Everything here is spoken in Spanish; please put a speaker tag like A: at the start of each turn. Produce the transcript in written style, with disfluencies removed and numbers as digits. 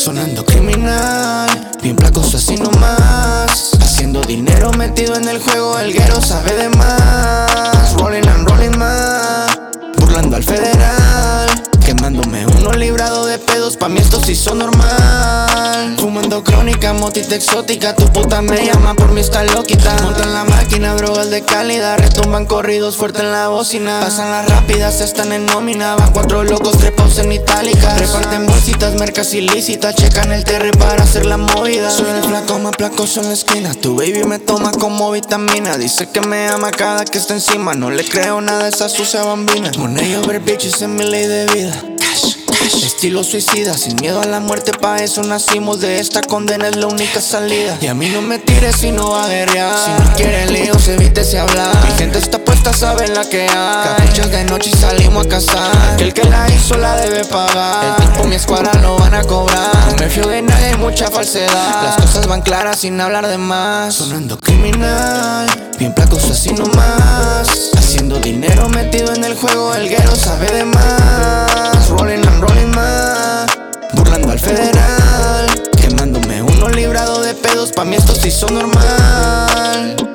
A: Sonando criminal, bien placoso así nomás. Haciendo dinero metido en el juego, el guero sabe de más. Rolling and rolling más, burlando al federal. Quemándome uno librado de pedos, pa' mí esto sí son normal. Fumando crónica, motita exótica, tu puta me llama por mí está loquita. Monta en la máquina, drogas de calidad, retumban corridos fuerte en la bocina. Pasan las rápidas, están en nómina, van 4 locos trepados en itálicas. Reparten bolsitas, mercas ilícitas, checan el terre para hacer la movida. Soy el flaco más placoso en la esquina, tu baby me toma como vitamina. Dice que me ama cada que está encima, no le creo nada a esa sucia bambina. Con ellos ver bitches en mi ley de vida. Estilo suicida, sin miedo a la muerte, pa' eso nacimos. De esta condena es la única salida. Y a mí no me tires si no va a guerrear. Si no quiere líos, evítese hablar. Mi gente está puesta, saben la que hay. Capuchas de noche y salimos a cazar. El que la hizo la debe pagar. El tipo mi escuadra lo van a cobrar. No me fío de nadie, hay mucha falsedad. Las cosas van claras sin hablar de más. Sonando criminal, bien placoso así nomás. Haciendo dinero metido en el juego, el guero sabe de más. Rolling and rolling más, burlando al federal. Quemándome uno librado de pedos, pa' mí esto sí son normal.